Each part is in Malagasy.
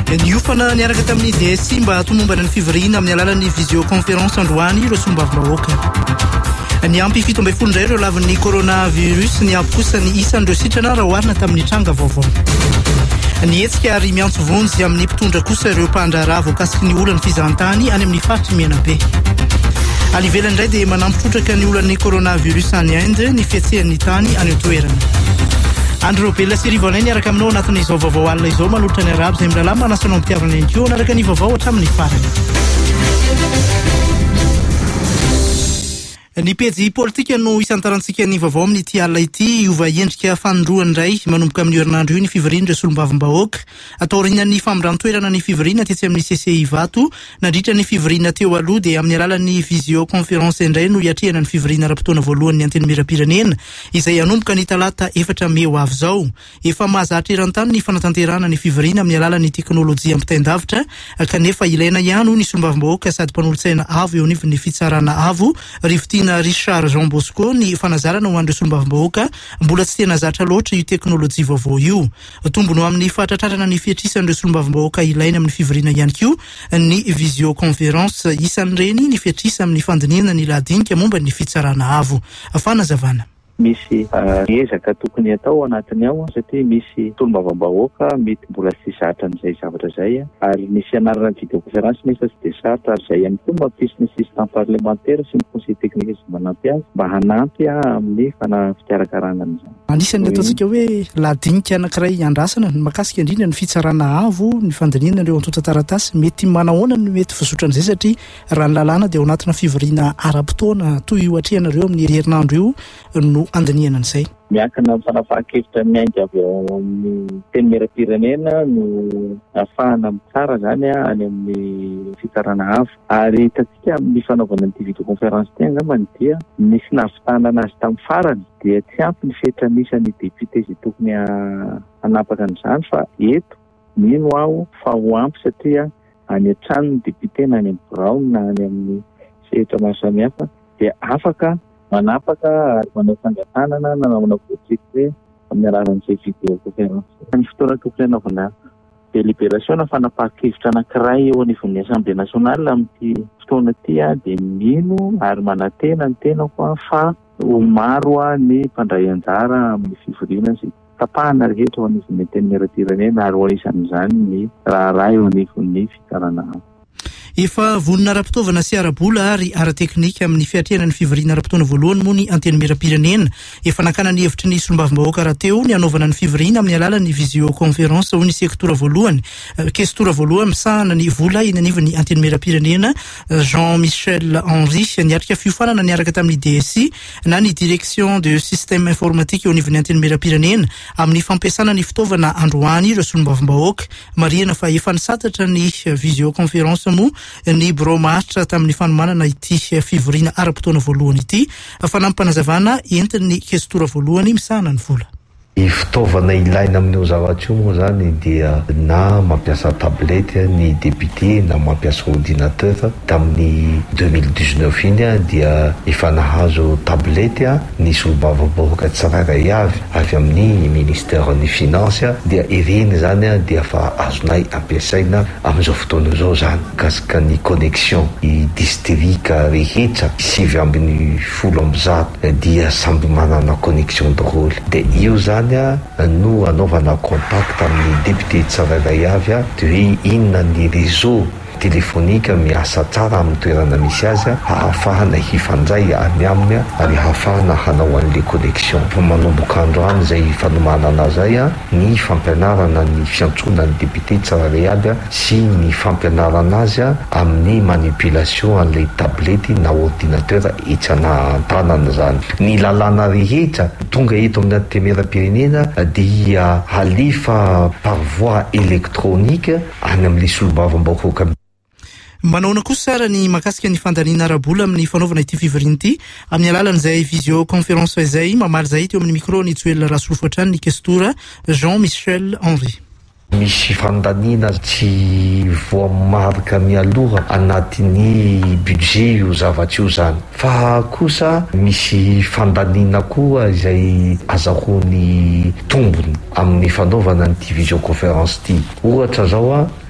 Niofana niaraka tamin'ny DSI mba hatomombana ny fivoriana amin'ny alalan'ny visioconférence androany ireo sombavim-bahoaka. Ny ampy 17 indray ireo lavin'ny coronavirus, ny ampy kosa ny isan'ireo sitrana raha oharina tamin'ny tranga vaovao. Ny hetsika ary miantso vonjy amin'ny mpitondra kosa ireo mpandraharaha voakasiky ny olana fizahantany any amin'ny faritry Menabe. Any ivelany indray dia manampitrotraka ny olan'ny coronavirus any Inde ny fietsehan'ny tany any toerana. Andro Bella Sirivanay niaraka aminao anatin'izao vaovao alina izao manolotra ny arabo izay milalama manasanao mitiavana ihany koa naraka ny vaovao hatramin'ny farany. Ny pejy politika no isantarantsika ny vaovao amin'ny ity alina ity iova endrika fanondroany iray manomboka amin'ny herinandro io ny fivoriana ireo solombavim-bahoaka ataoriana ny famindran-toerana ny fivoriana tetsy amin'ny CCI Vato nandritra ny fivoriana teo aloha dia amin'ny alalan'ny visioconférence indray no hiatrehana ny fivoriana ara-potoana voalohany ny anteny miram-pirenena izay hanomboka ny talata 4 May ho avy zao. Efa mahazatra eran-tany ny fanatanterahana ny fivoriana amin'ny alalan'ny teknôlôjia ampitaindavitra kanefa ilaina ihany ny solombavim-bahoaka sady mpanolotsaina avo eo anivon'ny fitsarana avo rivotina Richard Jean Bosco ny fanazarana ho an'ireo solombavim-bahoaka mbola tsy tena zatra loatra io teknôlôjia vaovao io. Tombony ho amin'ny fahatratrarana ny fiatrisan'ireo solombavim-bahoaka ilaina amin'ny fivoriana ihany koa ny visioconférence isan'ireny ny fiatrisa amin'ny fandiniana ny lahadinika momba ny fitsarana avo. Fanazavana. Misy ezaka tokony atao anatiny ao satria misy solombavim-bahoaka mety mbola tsy zatra n'izay zavatra zay ary ny fianarana videoconférence nefa tsy dia zatra ary zay ihany koa mampisy ny assistant parlementaire sy ny conseil technique sy manampy azy mba hanampy amin'ny fitarakarana an'izany. Anisan'ny ataontsika hoe lahadinika anankiray andrasana makasika indrindra ny fitsarana avo ny fandiniana ireo antotan-taratasy mety manahoana no mety vozotra an'izay satria raha ny lalàna dia ao anatina fivoriana ara-potoana toy io hatrehana amin'ny herinandro io no andiniana an'izay. Miankina amin'ny fanapahan-kevitra miainga avy ao amin'ny teny miram-pirenena no ahafahana tsara zany any amin'ny fitsarana avo ary hitantsika amin'ny fanaovana ny videoconférence tena dia nisy nahavitanana azy tamin'ny farany dia tsy ampy ny fetranisan'ny député izay tokony hanapaka an'izany fa eto mino aho fa ho ampy satria any an-trano ny député na any amin'ny birao na any amin'ny sehatra maro samihafa dia afaka manapaka ary manao fangatanana na manao politique amin'ny alalan'izay videoconférence. Ny fotoana tokony anaovana délibération na fanapahan-kevitra anankiray eo anivon'ny Assemblée nationale amin'ity fotoana ity dia mino ary manantena ny tenako fa ho maro ny mpandray anjara amin'ny fivoriana sy tapahana rehetra ho anivon'ny teny miram-pirenena ary ho isan'izany ny raharaha eo anivon'ny fitarana. Efa vonona ara-pitaovana sy ara-bola ary ara-teknika amin'ny fiatrehana ny fivoriana ara-potoana voalohany moa ny anteny miram-pirenena. Efa nakana ny hevitry ny solombavim-bahoaka rahateo ny anaovana ny fivoriana amin'ny alalan'ny visioconférence ho ny sektora voalohany. Kestora voalohany misahana ny vola iny anivon'ny anteny miram-pirenena Jean-Michel Henry niarika fiofanana niaraka tamin'ny DSI na ny direction de système informatique eo anivon'ny anteny miram-pirenena amin'ny fampiasana ny fitaovana androany ireo solombavim-bahoaka. Marihana fa efa nisatatra ny visioconférence moa ny bromaritra tamin'ny fanomanana ity fivoriana ara-potoana voalohany ity fanampanazavana entin'ny kestora voalohany misahana ny vola. I fitaovana ilaina amin'io zavatra io moa zany dia na mampiasa tablety ny député na mampiasa ordinateur. Tamin'ny 2019 iny dia efa nahazo tablety ny solombavim-bahoaka tsirairay avy amin'ny ministère ny finance dia ireny zany dia fa azonay ampiasaina amin'izao fotoana zao zany kasika ny connexion i distrika rehetra 710 dia samby manana connexion daholo dia io zany no anaovana contact amin'ny député tsirairay avy dia hoe inona ny réseau téléphonique miasa tsara amin'ny toerana misy azy ahafahana hifandray any aminy ary ahafahana hanao an'le connexion. Manomboka androany izay fanomanana zay ny fampianarana ny fiantsoana ny député tsirairay avy sy ny fampianarana azy amin'ny manipulation an'ilay tablety na ordinateur etsana an-tanana zany. Ny lalàna rehetra tonga eto amin'ny anteny miram-pirenena dia halefa par voie électronique any amin'ilay solombavim-bahoaka. Manaona kosa sara ny makasika ny fandaniana ara-bola amin'ny fanaovana ity fivoriana ity amin'ny alalan'izay visioconférence izay mamaly zay teo amin'ny micro ny Joël Rasolofotrany ny kestora Jean-Michel Henry. Misy fandaniana tsy voamarika mialoha anatin'ny budget io zavatra io zany fa kosa misy fandaniana koa izay azahoany tombony amin'ny fanaovana ny visioconférence ity. Ohatra zao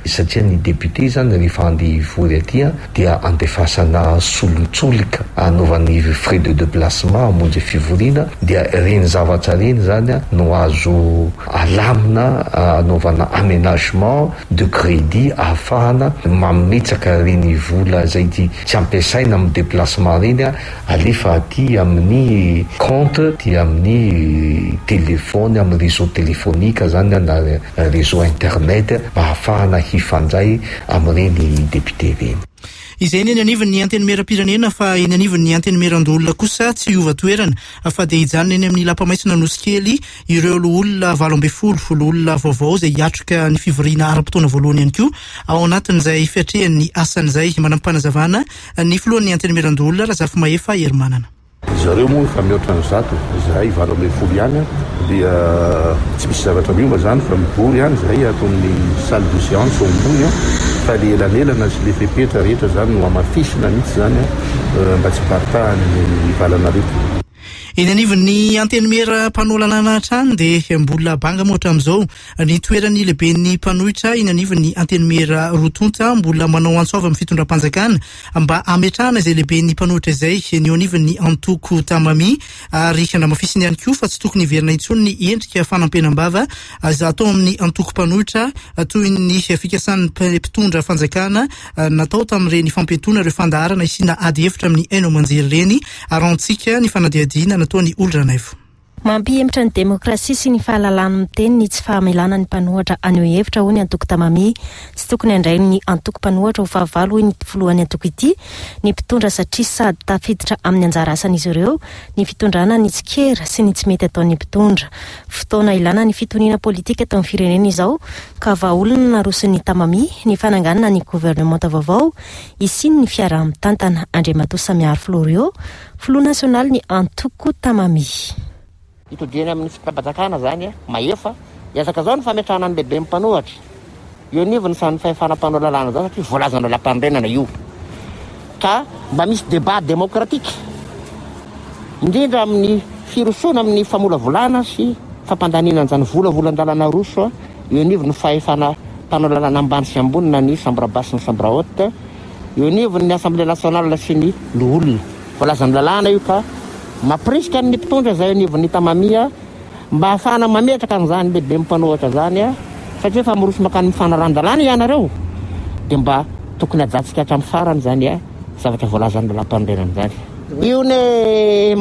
satria ny député zany rehefa andivory atya dia andefasana solotsolika anaovan'ny frais de déplacement amonjy fivoriana, dia reny zavatra reny zany no azo alamina anaovana aménagement de crédit ahafahana mametsaka reny vola zay tsy ampiasaina amin'ny déplacement reny alefa aty amin'ny compte ty amin'ny téléphone, amin'ny réseau téléphonique zany na réseau internet mba ahafahana hifandray amin'ireny député reny. Izay ny anivon'ny antenimera-pirenena fa eny anivon'ny antenimera-ndolona kosa tsy hiova toerana fa dia hijanona eny amin'ny lapamaisina nosy kely ireo olona 20 olona vaovao izay hiatrika ny fivoriana aram-potoana voalohany ihany koa ao anatin'izay fiatrehan'ny asan'izay manam-panazavana ny filohan'ny antenimera-ndolona Razafy Maefa Hermanana. Zareo moa fa mihoatra ny zato zahay 20 ihany dia tsy misy zavatra miomba zany fa mibory ihany zahay ato amin'ny salle de séance ombony fa le elanelana sy le fepetra rehetra zany no amafisina mihitsy zany mba tsy partahany valana rehetra. Eny anivon'ny antenimera mpanolana trano dia mbola banga moatra amin'izao ny toerany lehiben'ny mpanohitra eny anivon'ny antenimera Rotonta mbola manao antsova amin'ny fitondram-panjakana mba ametrahana izay lehiben'ny mpanohitra izay ny anivon'ny Antoko Tamami ary namafisiny ihany koa fa tsy tokony hiverina intsony ny endrika fanampenam-bava atao amin'ny Antoko mpanohitra toy ny fikasan'ny mpitondra fanjakana natao tamin'ireny fampentona ireo fandaharana isina ady hevitra amin'ny haino amanjery reny arantsika ny fanadihadiana nataony Olranaivo. Mampihemitra ny demokrasia sy ny fahalalana miteny ny tsy fahamelana ny mpanohatra aneo hevitra hoy ny Antoko Tamami, tsy tokony handray ny Antoko mpanohatra ho fahavalo hoy ny filohan'ny Antoko ity ny mpitondra satria sady tafiditra amin'ny anjara asan'izy ireo ny fitondrana ny tsikera sy ny tsy mety ataon'ny mpitondra. Fotoana ilana ny fitoniana politika eto amin'ny firenena izao ka vahaolona narosin'ny Tamami ny fananganana ny gouvernemanta vaovao isiny ny fiaraha-mitantana. Andriamatoa Samiaro Florio, filoha nasionaly ny Antoko Tamami. Itodiny amin'ny fitabazakana zany Maefa iazaka zao ny fametrahana ny lehibe mpanohatra io nivony sany fahefana mpanao lalàna zao satria voalazana lam-pandrenana io ka mba misy débat démocratique indrindra amin'ny firosona amin'ny famolavolana sy fampandaninana zany volavolan-dalana roso io nivony fahefana mpanao lalàna ambany sy ambony na ny chambre basse sy ny chambre haute io nivony ny assemblée nationale sy ny olona voalazana lalàna io ka maprisika ny mpitondra zay anivon'ny Tamamia mba ahafahana mametraka an'izany lehibe mpanohatra zany satria fa miroso makany mifanaran-dalàna ianareo dia mba tokony ajatsika hatramin'ny farany zany zavatra voalazany lalam-pandrenana zany. Io ne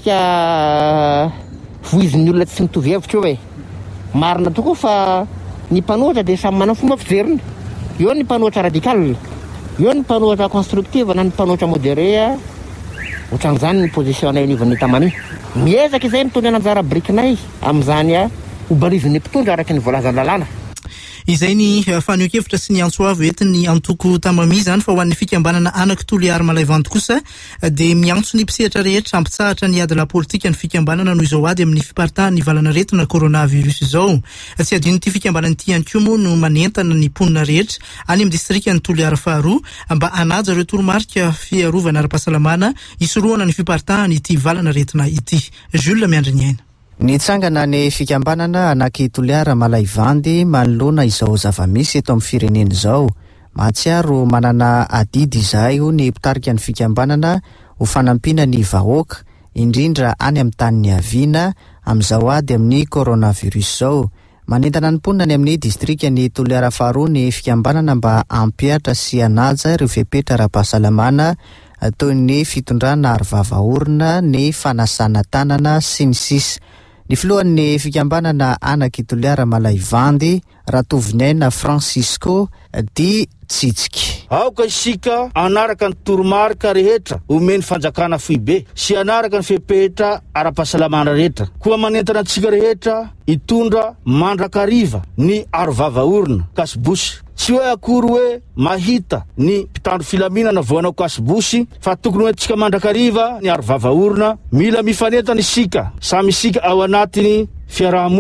matetika voizin'ny olona tsy mitovy hevitra hoe marina tokoa fa ny mpanohatra dia samy manana fomba fijeriny. Eo ny mpanohatra radical, eo ny mpanohatra constructive na ny mpanohatra modéré ohatran'izany ny position anay anivon'ny Tamami. Miezaka izay ny tony ananjara brikinay amin'izany hobarizin'ny mpitondra araky ny voalazany lalàna. Izay ny faneho-kevitra sy ny antsoavo entin'ny Antoko Tamami zany fa ho an'ny fikambanana anaky Toliary Malaivanto kosa dia miantso ny mpisehatra rehetra ampitsahatra ny ady la politika ny fikambanana noho izao ady amin'ny fiparitahan'ny valana retina coronavirus izao. Tsy adino ity fikambanana ity ihany koa moa no manentana ny mponina rehetra any amin'ny distriktan'ny Toliary faharoa mba hanaja ireo toromarika fiarovana ara-pahasalamana isorohana ny fiparitahany ity valana retina ity. Jules Miandrinyaina. Nitsangana ny fikambanana anaky Toliary Malaivandy manoloana izao zava-misy eto amin'ny firenena izao. Mahatsiaro manana adidy izahay ny mpitarika ny fikambanana ho fanampina ny vahoaka indrindra any amin'ny tany haviana amin'izao ady amin'ny coronavirus izao. Manentana ny mponina ny amin'ny distriktan'ny Toliary faharoa ny fikambanana mba ampiatra sy hanaja ireo fepetra ara-pahasalamana toy ny fitondrana ary-vava-orona, ny fanasana tanana sy ny sisa. Ny filohan'ny fikambanana anaky Toliary Malaivandy Ratovinaina Francisco di Tsitsiky. Aoka isika anaraka ny toromarika rehetra omeny fanjakana foibe sy anaraka ny fepetra ara-pahasalamana rehetra. Koa manentana antsika rehetra hitondra mandrakariva ny ary-vava-orona kasibosy. Tsy hoe akory hoe mahita ny mpitandro filaminana voanao kasibosy fa tokony hoe tsika mandrakariva ny ary-vava-orona. Mila mifanentana isika samy isika ao anatiny fiarahamonina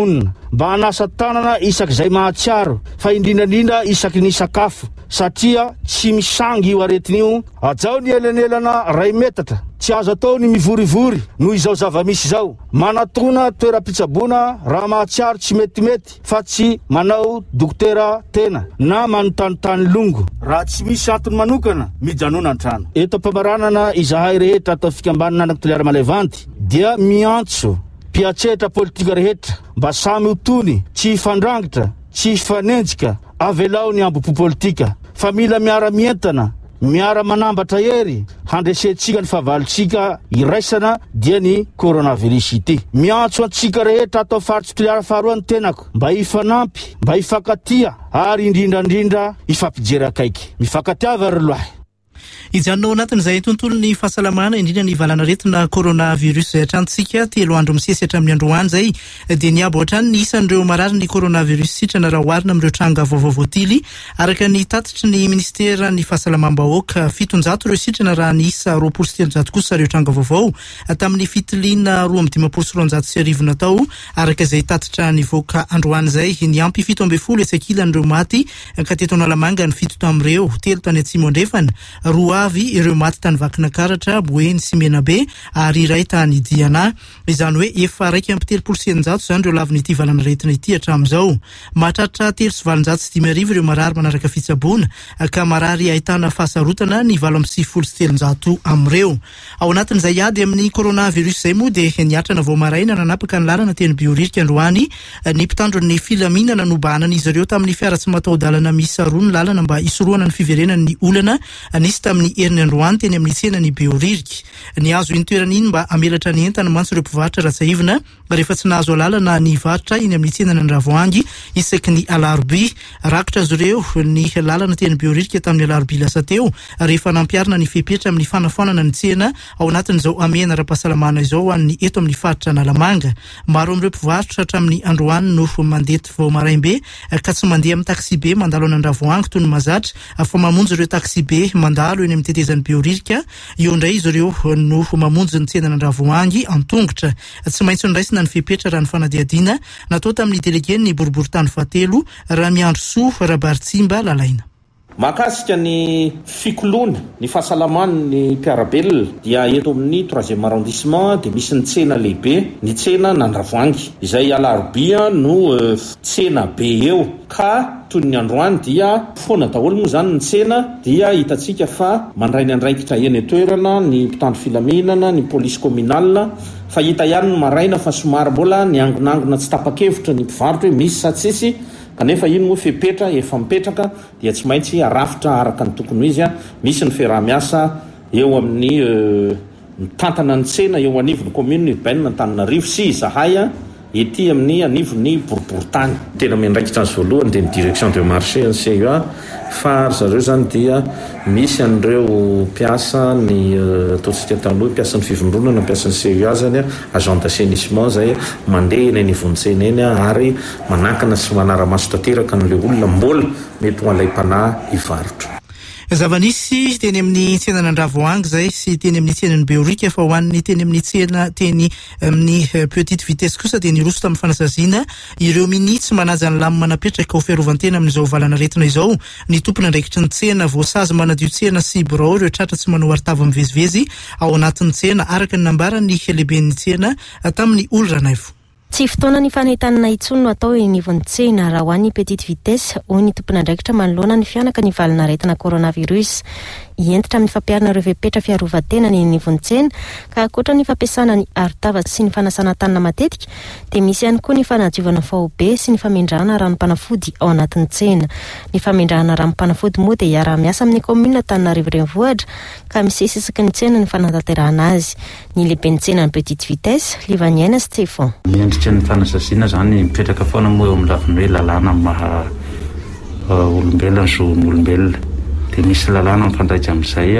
mba hanasa tanana isak'izay mahatsiaro fa indrindrandrindra isaky ny sakafo satria tsy misangy io aretin'io. Ajao ny elanelana ray metatra, tsy azo atao ny mivorivory noho izao zavamisy izao. Manatona toeram-pitsaboana raha mahatsiaro tsy metimety fa tsy manao dokotera tena na manotanotany longo raha tsy misy antony manokana mijanona an-trano. Eto am-pamaranana izahay rehetra atao fikambanana anaky toliara malevanty dia miantso mpiatsetra politika rehetra mba samy otony, tsy hifandrangitra, tsy hifanenjika avelao ny ambopo politika fa mila miara-mientana, miara manambatra ery handresentsika ny fahavalontsika iraisana dia ny coronavirus ity. Miantso antsika rehetra atao faritsy toliara faharoa ny tenako mba hifanampy, mba hifankatia ary indrindrandrindra hifampijery akaiky. Mifankatiava ry loahy. Ijanonao anatin'izay tontolo ny fahasalamana indrindra ny valanaretina coronavirus zay atrantsika 3 andro misesy hatramin'ny androany zay dia niabo hatrany ny isan'ireo marary ny coronavirus sitrana raha oharina amin'ireo tranga vaovao voatily araka ny tatitry ny ministera ny fahasalamam-bahoaka 700 ireo sitrana raha ny isa 200 kosa ireo tranga vaovao tamin'ny fitiliana 2.9 natao araka izay tatitra nivoaka androany zay ny ampy 7 esakila n'ireo maty ka teto Analamanga ny 7 tamin'ireo 3 tany Atsimo andrefana avy ireo maty tany Vakinakaratra, Boeny sy Menabe ary iray tany Diana. Izany hoe efa raiky ampy 3% zany ireo lavin'ity valanaretina ity hatramin'izao. Mahatratra 3.7 ireo marary manaraka fitsaboana ka marary ahitana fahasarotana ny 7.7 amin'ireo. Ao anatin'izay ady amin'ny coronavirus zay moa dia niatrana vao maraina nanapaka ny lalana teny Biorika androany ny mpitandro ny filaminana nobanana izy ireo tamin'ny fiara tsy mataho-dalana miisa 2 ny lalana mba isorohana ny fiverenan'ny olana nisy tamin'ny herin'ny androany teny amin'ny tsenany Beoririka. Ny azo intoerana iny mba amelatra ny entana mantsy ireo mpivarotra ratsaivina rehefa tsy nahazo alalana ny varotra iny amin'ny tsenany Ravoangy isaky ny alarobia. Rakotra azy ireo ny lalana teny Beoririka tamin'ny alarobia lasa teo rehefa nampiarina ny fepetra amin'ny fanafoanana ny tsena ao anatin'izao amena ara-pahasalamana izao amin'ny eto amin'ny faritra Analamanga. Maro amin'ireo mpivarotra hatramin'ny androany no mandety vao maraimbe ka tsy mandeha amin'ny taxi be mandalo any Ravoangy toy ny mahazatra fa mamonjy ireo taxi be mandalo eny amin'ny tetezan'ny Beoririka. Io indray izy ireo no mamonjy ny tsenany Ravoangy an-tongotra. Tsy maintsy niraisina ny fepetra raha ny fanadihadiana natao tamin'ny delege ny boriboritany fahatelo raha miandro soa Rabartsimba lalaina. Mahakasika ny fikoloana ny fahasalaman'ny mpiarabelona dia eto amin'ny 3e arrondissement dia misy ny tsena lehibe, ny tsena Nandravoangy izay alarobia no tsena be eo ka toy ny androany dia foana daholo moa zany ny tsena dia hitatsika fa mandray ny andraikitra eny toerana ny mpitandro filaminana, ny polisy communale fa hita ihany ny maraina fa somary mbola ny angonangona tsy tapa-kevitra ny mpivarotra hoe misy sa tsisy kanefa iny moa fepetra efa mipetraka dia tsy maintsy arafitra araka ny tokony izy misy ny fiarah-miasa eo amin'ny mitantana ny tsena eo anivon'ny commune urbaine Antananarivo sy Zahay ety amin'ny anivon'ny boriboritany. Tena miandraikitra azy voalohany dia ny direction de marché ny CUA fa zareo zany dia misy an'ireo mpiasa ny ataontsika taloha mpiasa ny fivondronana mpiasa ny CUA zany agent d'assainissement zay mandeha eny anivon'ny-tsena eny ary manakana sy manara-maso tanteraka n'ilay olona mbola mety ho alay-panahy hivarotra. Zavanisy teny amin'ny tsenany Ravoangy zay sy teny amin'ny tsenany Beoririka fa ho an'ny teny amin'ny tsena teny amin'ny petite vitesse kosa dia niroso tamin'ny fanasaziana ireo minitsy manaja ny lamy manapetraka ho fiarovantena amin'izao valanaretina izao. Ny tompony andraikitry ny tsena voasazy manadio tsena sy birao ireo tratra tsy manao artava mivezivezy ao anatin'ny tsena araka ny nambarany lehiben'ny tsena tamin'ny Olranaivo. Tsy fotoana ny fanahitana intsony no atao anivon'ny tsena raha ho an'ny petite vitesse hoy ny tompony andraikitra manoloana ny fianaka ny valanaretina coronavirus. Hientitra amin'ny fampiarana ireo fepetra fiarovatena ny anivon'ny tsena ka ankoatra ny fampiasana ny arotava sy ny fanasana tanana matetika dia misy ihany koa ny fanadiovana faobe sy ny famindrahana ranom-panafody ao anatin'ny tsena. Ny famindrahana ranom-panafody moa dia hiara-miasa amin'ny commune Antananarivo renivohitra ka misesy isaky ny tsena ny fanatanterahana azy. Ny lehiben'ny tsena ny petite vitesse Livaniaina Stefan. Miendrika ny fanasasiana zany mipetraka foana moa eo amin'ny lafiny hoe lalàna maha olombelona so ny olombelona dia misy lalàna mifandraika amin'izay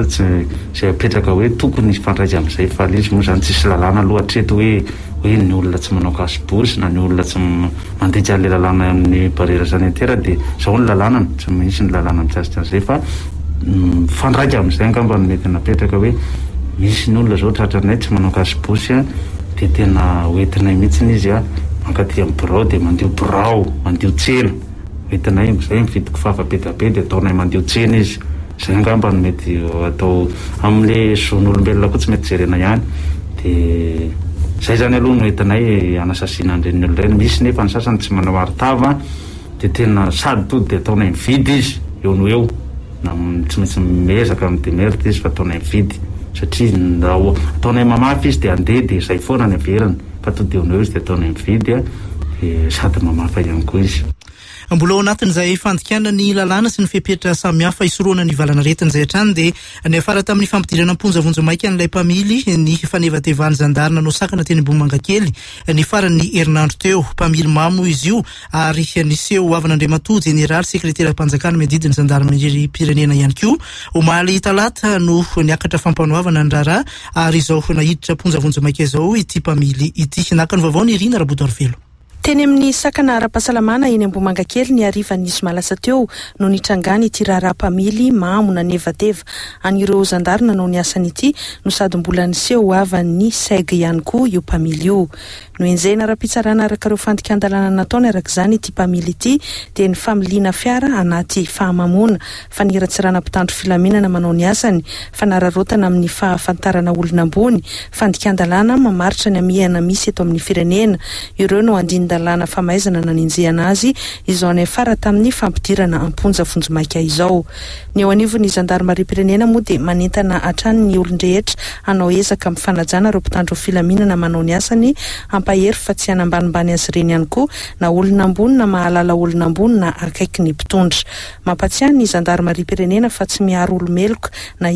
zay apetraka hoe tokony fandraika amin'izay fa izy moa zany tsisy lalàna aloha hatreto hoe ny olona tsy manao kasibory na ny olona tsy mandika an'ilay lalàna amin'ny barrière sanitaire dia zao ny lalànany tsy misy ny lalàna mitsasika an'izay fa fandraika amin'izay angamba mety napetraka hoe misy ny olona zao tratranay tsy manao kasibosy dia tena hoentinay mihitsiny izy mankaty amin'ny birao dia mandio birao, mandio tsena. Hitanay zay mividy kifafa be dia ataonay mandio tsena izy. Zay angamba no mety atao amin'le zon'olombelona koa tsy mety jerena ihany. Dia zay zany aloha no hitanay anasasiana an'ireny olona ireny. Misy nefa ny sasany tsy manao aritava dia tena sady tody dia ataonay mividy izy eo no eo. Na tsy maintsy miezaka amin'ny demerta izy fa ataonay mividy satria ataonay mamafy izy dia andeha dia izay foana ny averany fa tody eo no eo izy dia ataonay mividy sady mamafa ihany koa izy. Mbola ao anatin'izay fandikana ny lalàna sy ny fepetra samihafa isoroana ny valanaretina izay hatrany dia ny afara tamin'ny fampidirana amponja vonjamaika n'ilay mpamily ny fanevatevany zandarina no sakana teny Boimangakely ny farany herinandro teo. Mpamily mamo izy io ary niseho Avan'Andriamatoa jeneraly sekretera mpanjakana miadidiny zandarmeripirenena ihany koa. Omaly talata no niakatra fampanoavana ny raharaha ary izao nahiditra amponja vonjamaika izao ity mpamily ity. Naka ny vaovao ny Irina Rabodarvelo. Teny amin'ny sakana ara-pahasalamana eny Boimangakely ny ariva nisy malasa teo no nitrangany ity raharaha-mpamily mamo nanevateva. An'ireo zandarina no ny asan'ity no sady mbola niseho avan'ny saig ihany koa io mpamily io. No enjena ara-pitsarana araka ireo fandikan-dalàna nataony arak'izany ity mpamily ity dia ny familiana fiara anaty fahamamona, faniratsirana mpitandro filaminana manao ny asany, fanararotana amin'ny fahafantarana olona ambony, fandikan-dalàna mamaritra ny amihana misy eto amin'ny firenena. Ireo no andinin-dalàna famaizana naninjehana azy izao any afara tamin'ny fampidirana amponja vonjamaika izao. Ny eo anivon'ny zandarmeripirenena moa dia manentana hatrany ny olon-drehetra hanao ezaka amin'ny fanajana ireo mpitandro filaminana manao ny asany ampahery fa tsy hanambanimbany azy ireny ihany koa na olona ambony na mahalala olona ambony na akaiky ny mpitondra. Mampatsiahy ny zandarmeripirenena fa tsy miaro olomeloka na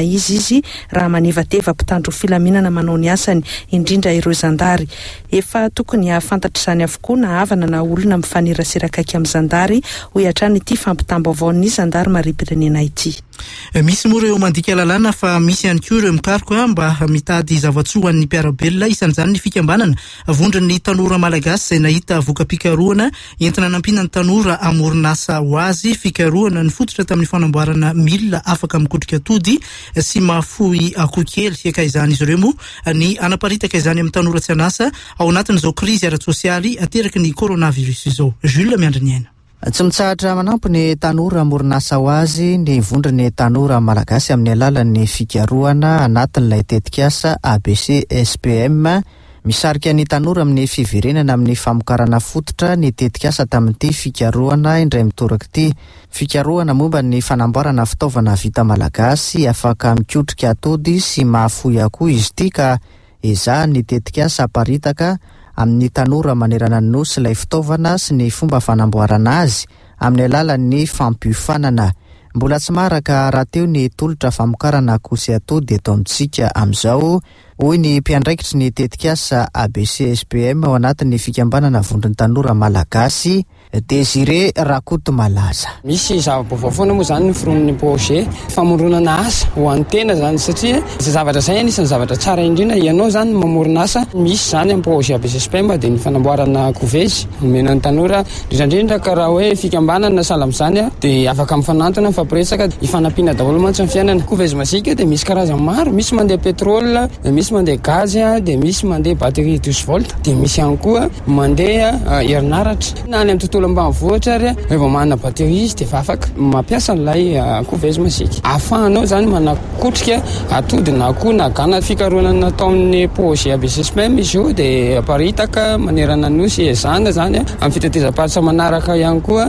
izy raha manevateva mpitandro filaminana manao ny asany, indrindra ireo zandary. Efa tokony hafantatra izany avokoa na havana na olona mifanirasiraka akaiky amin'ny zandary ho hatrany ity fampitam-baovaon'ny zandarmeripirenena ity. Misy moa ireo mandika lalàna fa misy ihany koa ireo mikaroka mba mitady zavatsoa an'ny mpiarabelona. Isan'izany ny fikambanana vondron'ny tanora malagasy izay nahita voka-pikarohana entina nampiana ny tanora amoronasa ho azy. Fikarohana ny fototra tamin'ny fanamboarana milina afaka mikotrika atody sy mahafohy akoho kely. Ka izany izy ireo moa ny anaparitaka izany amin'ny tanora tsy anasa ao anatin'izao krizy ara-tsosialy ateraky ny coronavirus izao. Jules Miandry ny aina. Tsy mitsahatra manampy ny tanora amoronasa ho azy ny vondrony tanora malagasy amin'ny alalan'ny fikarohana anatin'ilay tetikasa ABC SPM. Misarika ny tanora amin'ny fiverenana amin'ny famokarana fototra ny tetikasa tamin'ity fikarohana indray mitoraka ity. Fikarohana momba ny fanamboarana fitaovana vita malagasy afaka mikotrika atody sy mahafohy akoho izy ity ka ezahany tetikasa aparitaka amin'ny tanora manerana ny nosy ilay fitaovana sy ny fomba fanamboarana azy amin'ny alalan'ny fampiofanana. Mbola tsy maraka raha teo ny tolotra famokarana akoho sy atody eto amintsika amin'izao, hoy ny mpiandraikitry ny tetikasa ABC SPM ao anatin'ny fikambanana vondron'ny tanora malagasy Désiré Rakoto Malaza. Misy zava-baovao foana moa zany noforon'ny projet famoronana asa ho an'ny tena zany satria izay zavatra izay anisan'ny zavatra tsara indrindra ianao zany mamorona asa. Misy zany amin'ny projet ABC SPM dia ny fanamboarana kovezy omena ny tanora indrindra ka raha hoe fikambanana salam zany dia afaka mifanantona fampiresaka ifanampiana daholo mantsy ny fiainana. Kovezy masika dia misy karazany maro, misy mandeha pétrole, misy mandeha gaz, dia misy mandeha batterie 12 volt, dia misy ihany koa mandeha herinaratra na any amin'ny tontolo ambanivohitra ary rehefa manana batterie izy dia efa afaka mampiasa an'ilay kovezy masika. Ahafahanao zany manakotrika atody na akoho na gana. Fikarohana natao amin'ny projet ABC SPM izy io dia aparitaka manerana nosy ezana zany amin'ny fitetezam-paritra manaraka ihany koa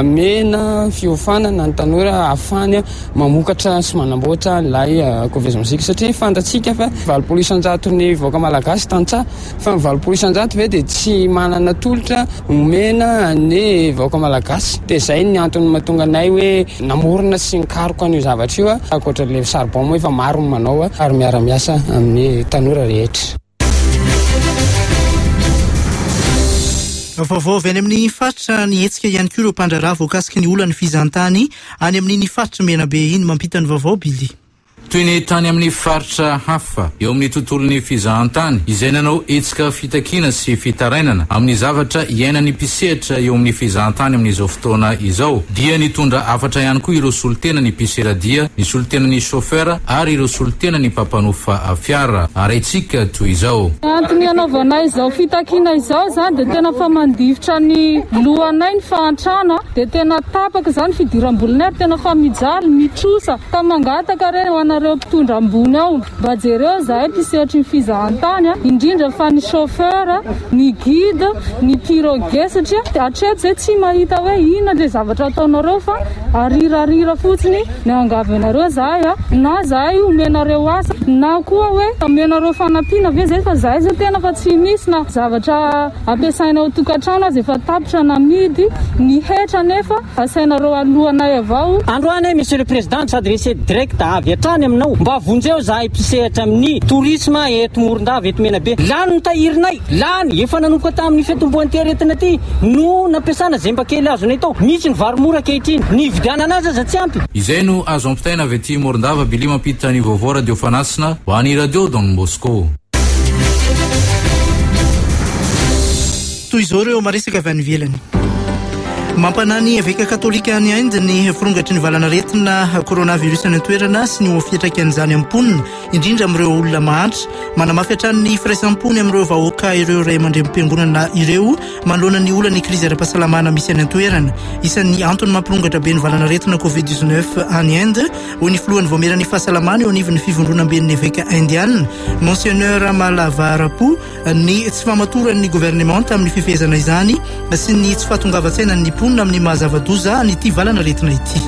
mena fiofanana ny tanora ahafahany mamokatra sy manamboatra ilay kovezy masika satria fantatsika fa 20% ny vahoaka malagasy tantsaha fa 20% ve dia tsy manana tolotra omena ny vahoaka malagasy. Dia izay ny antony mahatonga anay hoe namorona sy nikaroka an'io zavatra io ankoatran'ilay charbon moa efa maro ny manao ary miara-miasa amin'ny tanora rehetra. Vaovao avy any amin'ny faritra ny hetsika ihany koa ireo mpandraraha voakasiky ny olana fizantany any amin'ny faritra Menabe iny mampita ny vaovao Billy. toy ny tany amin'ny faritra hafa eo amin'ny tontolon'ny fizahantany izay nanao etsika fitakina sy fitarainana amin'ny zavatra iainany pisehatra eo amin'ny fizahantany amin'izao fotoana izao dia nitondra afatra ihany koa ireo solotena ny piseradia ny solotena ny chauffeur ary ireo solotena ny mpapanofa fiara araitsika toy izao antony anaovanay izao fitakina izao zany de tena fa mandivitra ny lohanay ny fahantrana de tena tapaka zany fidiram-bolonay tena fa mijaly mitrosa ka mangataka reny ho anareo mpitondra ambony ao mba jereo zahay mpisehatra ny fizahantany indrindra fa ny chauffeur ny guide ny pirogue satria atreto zay tsy mahita hoe inona le zavatra ataonareo fa arirarira fotsiny ny angavanareo zahay na zahay omenareo asa na koa hoe amenareo fanampiana ve zay fa zahay zay tena fa tsy misy na zavatra ampiasaina ao tokantrano azy efa tapitra na midy ny hetra nefa asainareo alohanay avao androany monsieur le président sady rese direct avy atrany aminao mba vonjeo zahay mpisehatra amin'ny tourisme eto Morondava eto Menabe lany nitahirinay lany efa nanomboka tamin'ny fetomboanteretina ty no nampiasana zay mba kely azonay tao misy ny varomora kehitriny ny vidianana azy aza tsy ampy izay no azo ampitaina avy aty Morondava Bili mampita ny vaovao radio fanasina ho an'ny radio Don Bosco. Toy izao ireo maresaka avy any ivelany. Mampanany eveka katolika any Inde ny firongatry ny valanaretina coronavirus ny toerana sy ny ofiatraikan'izany amponina indrindra amin'ireo olona mahantra manamafy hatrany firaisampony amin'ireo vahoaka ireo ray aman-drem-piangonana ireo manoloana ny olana ny krizy ara-pahasalamana misy any an-toerana isan'ny antony mampirongatra be ny valanaretina COVID-19 any Inde ho ny filohan'ny voamerany fahasalamana eo anivon'ny fivondronam-ben'ny eveka indiana Monseigneur Malavarapu ny tsy famatoran'ny gouvernement tamin'ny fifehezana izany sy ny tsy fahatongavan-tsaina ny ponina amin'ny mahazava-doza ny ity valanaretina ity.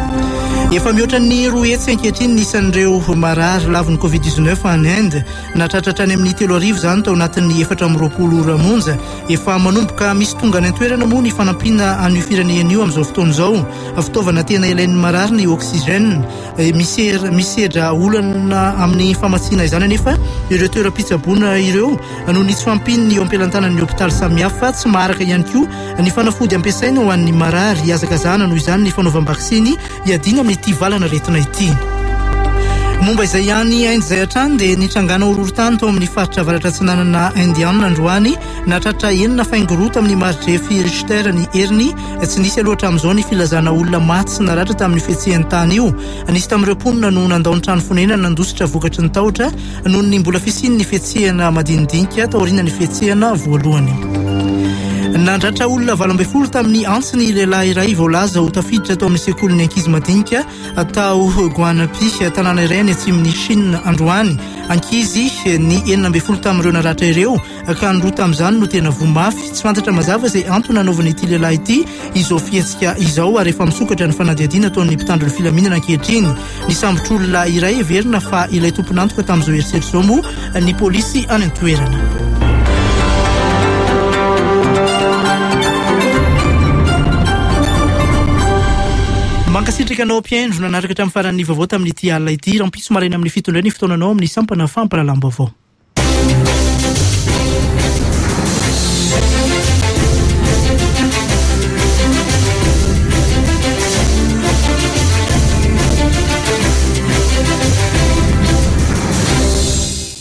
Efa mihoatra ny roa hetsy ankehitriny nisan'ireo marary laviny COVID-19 any Inde natratratra any amin'ny 3 arivo zany tao anatin'ny 420 ora monja efa manomboka misy tonga any an-toerana moa ny fanampiana an'io firenena io amin'izao fotoana izao fitaovana tena ilain'ny marary ny oxygène misedra olana amin'ny famatsiana izany anefa ireo toeram-pitsaboana ireo noho ny tsy fampiny eo am-pelantanan'ny hôpitaly samihafa tsy maharaka ihany koa ny fanafody ampiasaina ho an'ny marary azakazana noho izany ny fanaovam-baksiny hiadina amin'ny ity valanaretina ity. Momba izay ihany Inde izay hatrany dia nitrangana horohorontany tao amin'ny faritra avaratra atsinanana indiana androany natratra enina faingorota amin'ny margrefy Richter ny heriny tsy nisy aloatra amin'izao ny filazana olona maty sy naratra tamin'ny fietsehany tany io nisy tamin'ireo mponina no nandao ny trano fonenana nandositra vokatry ny tahotra noho ny mbola fisiany ny fietsehana madinidinika taoriana ny fietsehana voalohany. Nandratra olona 12 tamin'ny antsy ny lehilahy iray voalaza ho tafiditra tao amin'ny sekolin'ny ankizy madinika atao Guanapi tanàna iray ny atsimon'ny Chine androany ankizy ny 12 tamin'ireo naratra ireo ka ny roa tamin'izany no tena vomafy tsy fantatra mazava izay antony nanaovana ity lehilahy ity izao fihetsika izao ary efa misokatra ny fanadihadiana ataon'ny mpitandro ny filaminana ankehitriny ny sambotr'olona iray everina fa ilay tompon'antoka tamin'izao eritseritra izao moa ny polisy any an-toerana. Mankasitraka anao mpiaindro nanaraka hatramin'ny faran'ny vaovao tamin'ity alina ity rampiso maraina amin'ny fitondrany fotoananao amin'ny sampana fampalalam-baovao.